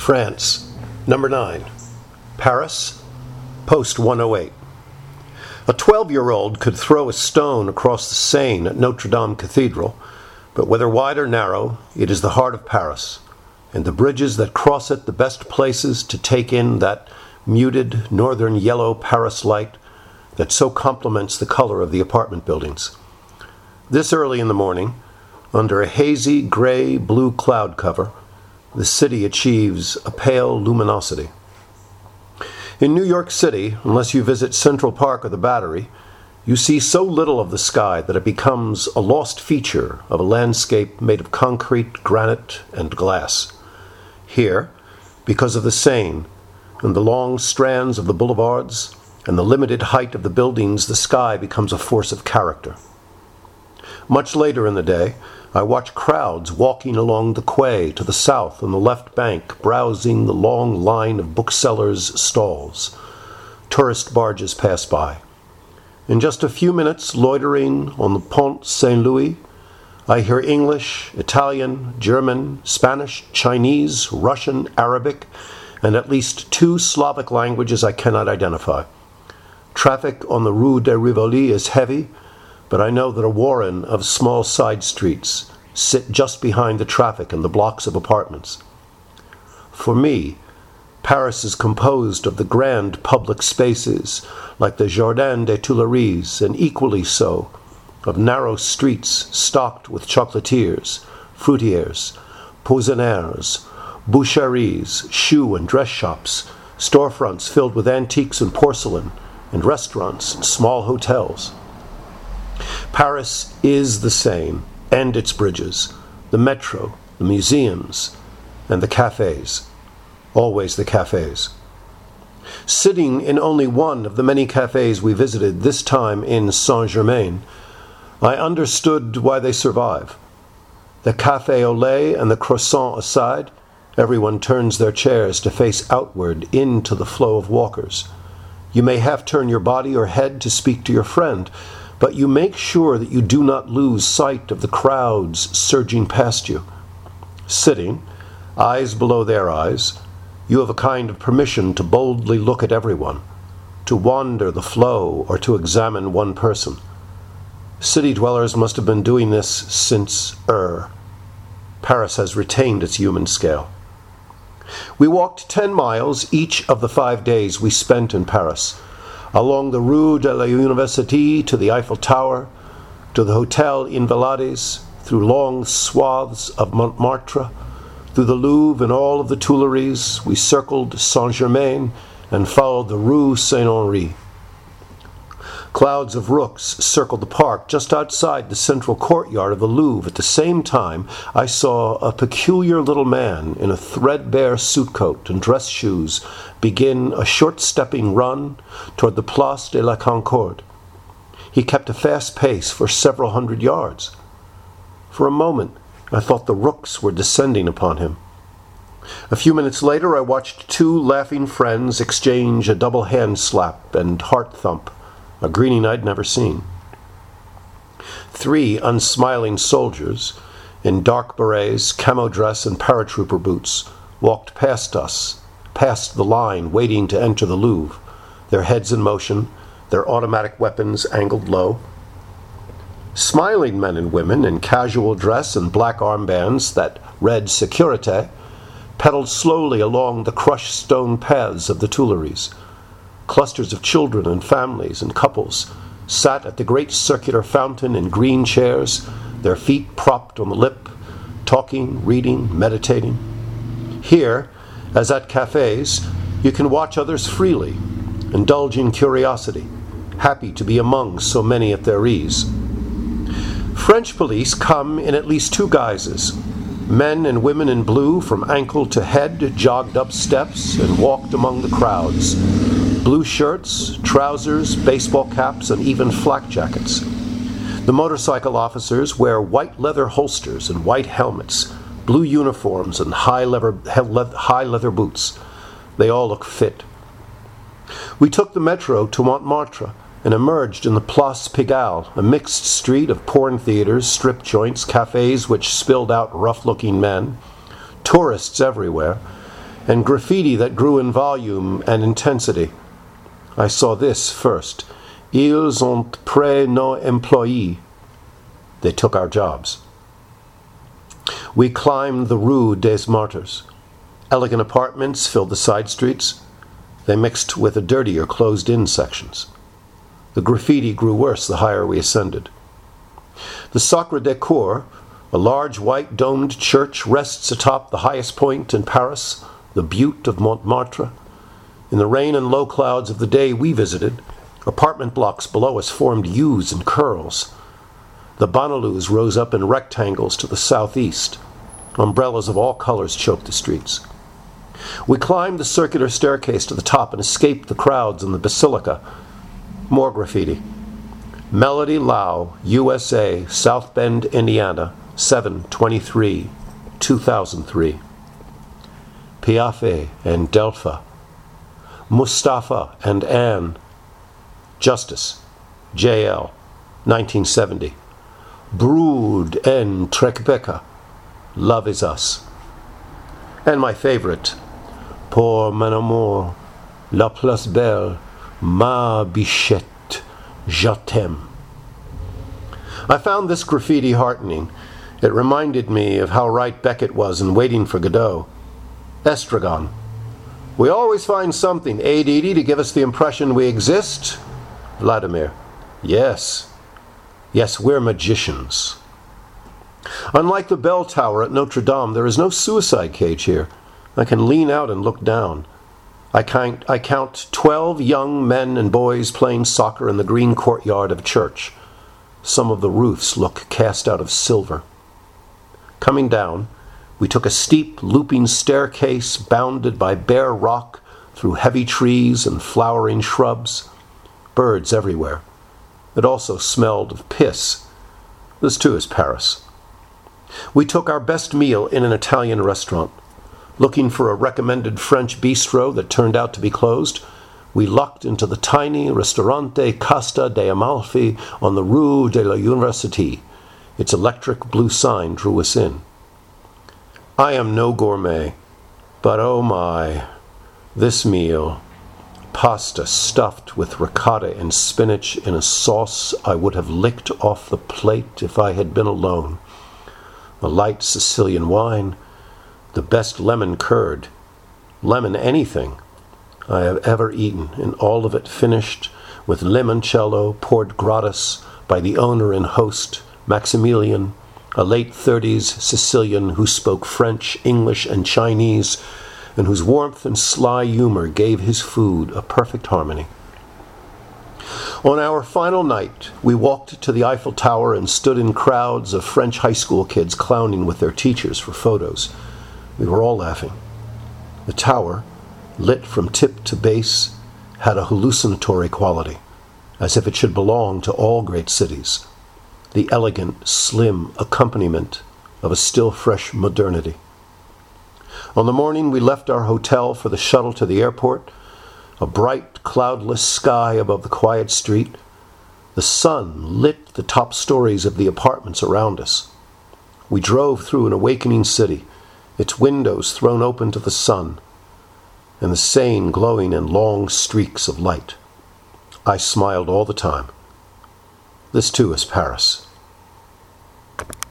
France. Number 9. Paris, post 108. A 12-year-old could throw a stone across the Seine at Notre Dame Cathedral, but whether wide or narrow, it is the heart of Paris, and the bridges that cross it the best places to take in that muted northern yellow Paris light that so complements the color of the apartment buildings. This early in the morning, under a hazy gray-blue cloud cover, the city achieves a pale luminosity. In New York City, unless you visit Central Park or the Battery, you see so little of the sky that it becomes a lost feature of a landscape made of concrete, granite, and glass. Here, because of the Seine and the long strands of the boulevards and the limited height of the buildings, the sky becomes a force of character. Much later in the day, I watch crowds walking along the quay to the south on the left bank, browsing the long line of booksellers' stalls. Tourist barges pass by. In just a few minutes, loitering on the Pont Saint-Louis, I hear English, Italian, German, Spanish, Chinese, Russian, Arabic, and at least 2 Slavic languages I cannot identify. Traffic on the Rue de Rivoli is heavy, but I know that a warren of small side streets sit just behind the traffic and the blocks of apartments. For me, Paris is composed of the grand public spaces like the Jardin des Tuileries, and equally so of narrow streets stocked with chocolatiers, fruitières, poissonnières, boucheries, shoe and dress shops, storefronts filled with antiques and porcelain, and restaurants and small hotels. Paris is the Seine and its bridges, the metro, the museums, and the cafes. Always the cafes. Sitting in only one of the many cafes we visited, this time in Saint-Germain, I understood why they survive. The café au lait and the croissant aside, everyone turns their chairs to face outward into the flow of walkers. You may half turn your body or head to speak to your friend, but you make sure that you do not lose sight of the crowds surging past you. Sitting, eyes below their eyes, you have a kind of permission to boldly look at everyone, to wander the flow or to examine one person. City dwellers must have been doing this since Paris has retained its human scale. We walked 10 miles each of the 5 days we spent in Paris, along the Rue de la Université to the Eiffel Tower, to the Hotel Invalides, through long swaths of Montmartre, through the Louvre and all of the Tuileries. We circled Saint-Germain and followed the Rue Saint-Henri. Clouds of rooks circled the park just outside the central courtyard of the Louvre. At the same time, I saw a peculiar little man in a threadbare suit coat and dress shoes begin a short-stepping run toward the Place de la Concorde. He kept a fast pace for several hundred yards. For a moment, I thought the rooks were descending upon him. A few minutes later, I watched 2 laughing friends exchange a double hand slap and heart thump, a greeting I'd never seen. 3 unsmiling soldiers, in dark berets, camo dress, and paratrooper boots, walked past us, past the line waiting to enter the Louvre, their heads in motion, their automatic weapons angled low. Smiling men and women in casual dress and black armbands that read Sécurité pedaled slowly along the crushed stone paths of the Tuileries. Clusters of children and families and couples sat at the great circular fountain in green chairs, their feet propped on the lip, talking, reading, meditating. Here, as at cafes, you can watch others freely, indulging curiosity, happy to be among so many at their ease. French police come in at least 2 guises. Men and women in blue from ankle to head jogged up steps and walked among the crowds. Blue shirts, trousers, baseball caps, and even flak jackets. The motorcycle officers wear white leather holsters and white helmets, blue uniforms, and high leather boots. They all look fit. We took the metro to Montmartre and emerged in the Place Pigalle, a mixed street of porn theaters, strip joints, cafes which spilled out rough-looking men, tourists everywhere, and graffiti that grew in volume and intensity. I saw this first. Ils ont pris nos employés. They took our jobs. We climbed the Rue des Martyrs. Elegant apartments filled the side streets. They mixed with the dirtier, closed-in sections. The graffiti grew worse the higher we ascended. The Sacre de Coeur, a large white domed church, rests atop the highest point in Paris, the butte of Montmartre. In the rain and low clouds of the day we visited, apartment blocks below us formed U's and curls. The Banlieues rose up in rectangles to the southeast. Umbrellas of all colors choked the streets. We climbed the circular staircase to the top and escaped the crowds in the Basilica. More graffiti. Melody Lau, USA, South Bend, Indiana, 7/23/2003. Piaffe and Delpha. Mustafa and Anne. Justice, JL, 1970. Brood en Tribeca, Love is Us. And my favorite, Pour mon amour, la plus belle, ma bichette, je t'aime. I found this graffiti heartening. It reminded me of how right Beckett was in Waiting for Godot. Estragon. We always find something, Didi, to give us the impression we exist. Vladimir. Yes. Yes, we're magicians. Unlike the bell tower at Notre Dame, there is no suicide cage here. I can lean out and look down. I count 12 young men and boys playing soccer in the green courtyard of a church. Some of the roofs look cast out of silver. Coming down, we took a steep, looping staircase bounded by bare rock through heavy trees and flowering shrubs. Birds everywhere. It also smelled of piss. This too is Paris. We took our best meal in an Italian restaurant. Looking for a recommended French bistro that turned out to be closed, we lucked into the tiny Ristorante Costa de Amalfi on the Rue de la Université. Its electric blue sign drew us in. I am no gourmet, but oh my, this meal, pasta stuffed with ricotta and spinach in a sauce I would have licked off the plate if I had been alone. A light Sicilian wine, the best lemon curd, lemon anything I have ever eaten, and all of it finished with limoncello poured gratis by the owner and host, Maximilian, a late 30s Sicilian who spoke French, English, and Chinese, and whose warmth and sly humor gave his food a perfect harmony. On our final night, we walked to the Eiffel Tower and stood in crowds of French high school kids clowning with their teachers for photos. We were all laughing. The tower, lit from tip to base, had a hallucinatory quality, as if it should belong to all great cities, the elegant, slim accompaniment of a still fresh modernity. On the morning we left our hotel for the shuttle to the airport, a bright, cloudless sky above the quiet street, the sun lit the top stories of the apartments around us. We drove through an awakening city, its windows thrown open to the sun, and the Seine glowing in long streaks of light. I smiled all the time. This too is Paris.